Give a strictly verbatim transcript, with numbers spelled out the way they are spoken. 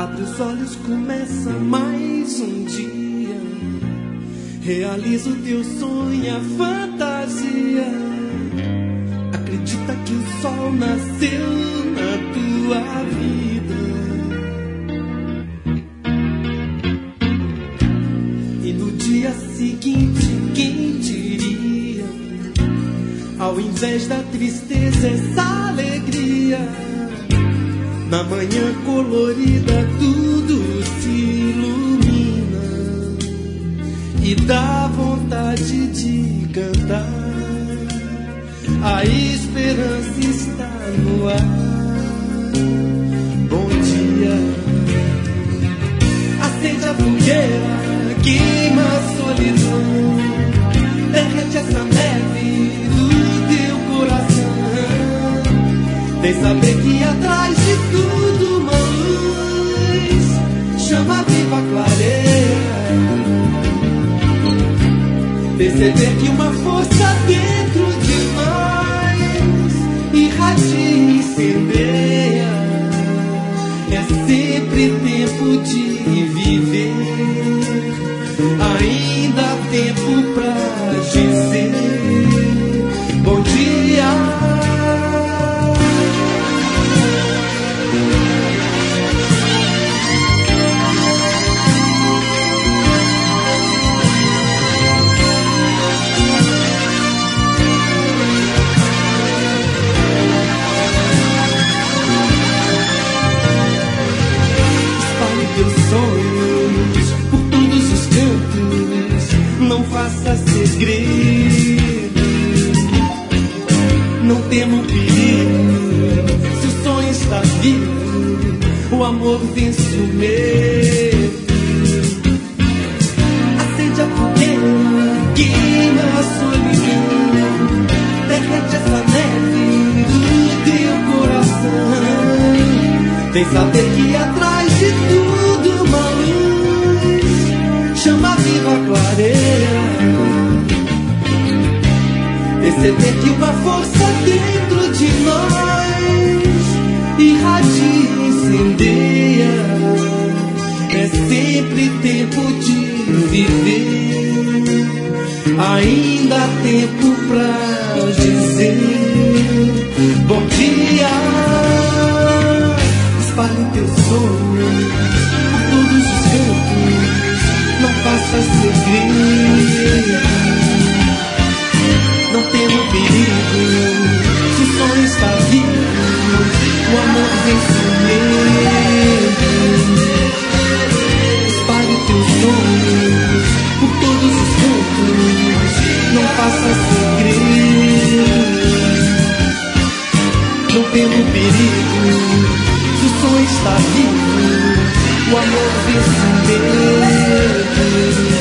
Abre os olhos, começa mais um dia. Realiza o teu sonho, a fantasia. Acredita que o sol nasceu na tua vida. E no dia seguinte, quem diria? Ao invés da tristeza, essa alegria. Na manhã colorida tudo se ilumina e dá vontade de cantar. A esperança está no ar. Bom dia. Acende a fogueira, queima a solidão, derrete essa neve do teu coração. Vem saber que atrás de tudo uma luz chama viva a clareira. Perceber que uma força dentro de nós irradia e incendeia. É sempre tempo de viver, ainda há tempo pra dizer bom dia. Por todos os cantos, não faça segredo, não tema o perigo. Se o sonho está vivo, o amor vence o medo. Acende a fogueira, queima a solidão, derrete essa neve do teu coração. Vem saber que atrás de tudo uma luz chama viva a clareira. Perceber que uma força dentro de nós irradia e incendeia. É sempre tempo de viver, ainda há tempo pra dizer bom dia. Espalhe teu sonho por todos os cantos, não faça segredo, não tema o perigo. Se o sonho está vivo, o amor vence o medo. Espalhe teu sonho por todos os cantos, não faça segredo, não tema o perigo. Se o sonho está vivo, o amor vence o medo.